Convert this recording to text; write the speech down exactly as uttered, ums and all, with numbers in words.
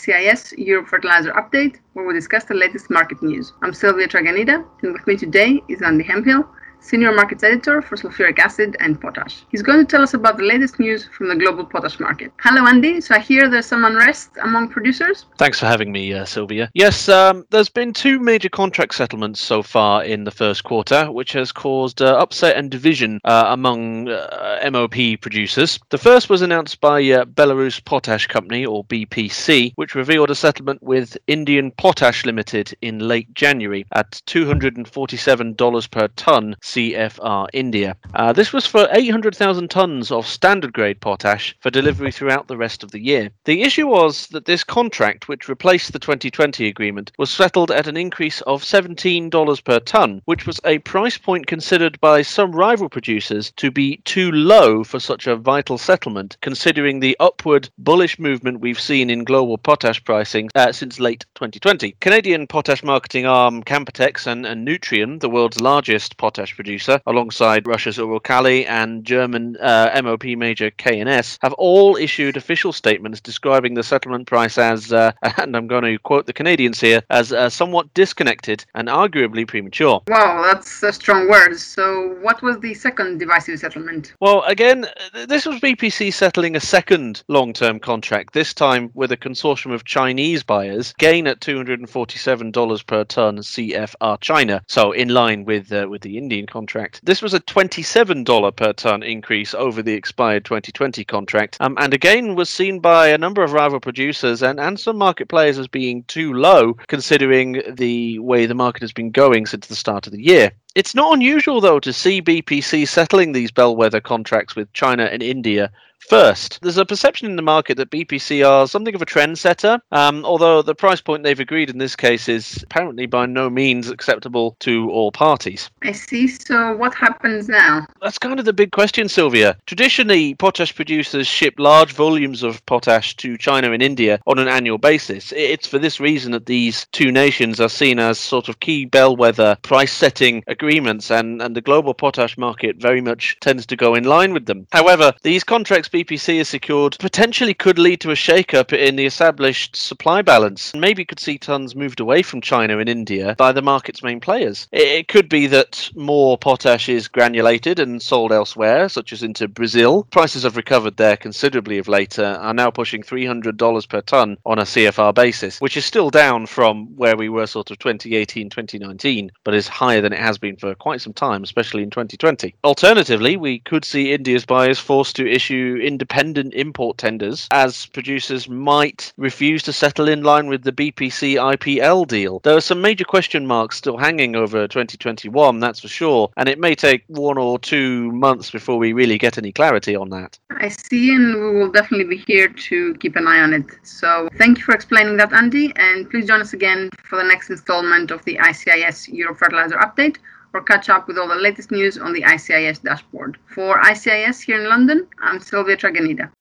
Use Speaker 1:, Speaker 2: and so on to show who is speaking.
Speaker 1: C I S Europe Fertilizer Update, where we discuss the latest market news. I'm Sylvia Traganida, and with me today is Andy Hemphill, Senior Markets Editor for sulfuric acid and potash. He's going to tell us about the latest news from the global potash market. Hello, Andy. So I hear there's some unrest among producers?
Speaker 2: Thanks for having me, uh, Sylvia. Yes, um, there's been two major contract settlements so far in the first quarter, which has caused uh, upset and division uh, among uh, M O P producers. The first was announced by uh, Belarus Potash Company, or B P C, which revealed a settlement with Indian Potash Limited in late January at two hundred forty-seven dollars per tonne C F R India. Uh, this was for eight hundred thousand tonnes of standard grade potash for delivery throughout the rest of the year. The issue was that this contract, which replaced the twenty twenty agreement, was settled at an increase of seventeen dollars per tonne, which was a price point considered by some rival producers to be too low for such a vital settlement, considering the upward bullish movement we've seen in global potash pricing uh, since late twenty twenty. Canadian potash marketing arm Canpotex and, and Nutrien, the world's largest potash producer, alongside Russia's Uralkali and German uh, M O P major K N S, have all issued official statements describing the settlement price as, uh, and I'm going to quote the Canadians here, as uh, somewhat disconnected and arguably premature.
Speaker 1: Wow, that's a strong word. So what was the second divisive settlement?
Speaker 2: Well, again, this was B P C settling a second long-term contract, this time with a consortium of Chinese buyers, again at two hundred forty-seven dollars per tonne C F R China, so in line with uh, with the Indian contract. This was a twenty-seven dollars per tonne increase over the expired twenty twenty contract, um, and again was seen by a number of rival producers and, and some market players as being too low, considering the way the market has been going since the start of the year. It's not unusual, though, to see B P C settling these bellwether contracts with China and India first. There's a perception in the market that B P C are something of a trendsetter, um, although the price point they've agreed in this case is apparently by no means acceptable to all parties.
Speaker 1: I see. So what happens now?
Speaker 2: That's kind of the big question, Sylvia. Traditionally, potash producers ship large volumes of potash to China and India on an annual basis. It's for this reason that these two nations are seen as sort of key bellwether price-setting agreements, and, and the global potash market very much tends to go in line with them. However, these contracts B P C has secured potentially could lead to a shake-up in the established supply balance, and maybe could see tons moved away from China and India by the market's main players. It could be that more potash is granulated and sold elsewhere, such as into Brazil. Prices have recovered there considerably of late, uh, are now pushing three hundred dollars per tonne on a C F R basis, which is still down from where we were sort of twenty eighteen, twenty nineteen, but is higher than it has been for quite some time, especially in twenty twenty. Alternatively, we could see India's buyers forced to issue independent import tenders, as producers might refuse to settle in line with the B P C I P L deal. There are some major question marks still hanging over twenty twenty-one, that's for sure, and it may take one or two months before we really get any clarity on that.
Speaker 1: I see, and we will definitely be here to keep an eye on it. So thank you for explaining that, Andy, and please join us again for the next installment of the I C I S Europe Fertilizer Update, or catch up with all the latest news on the I C I S dashboard. For I C I S here in London, I'm Sylvia Traganida.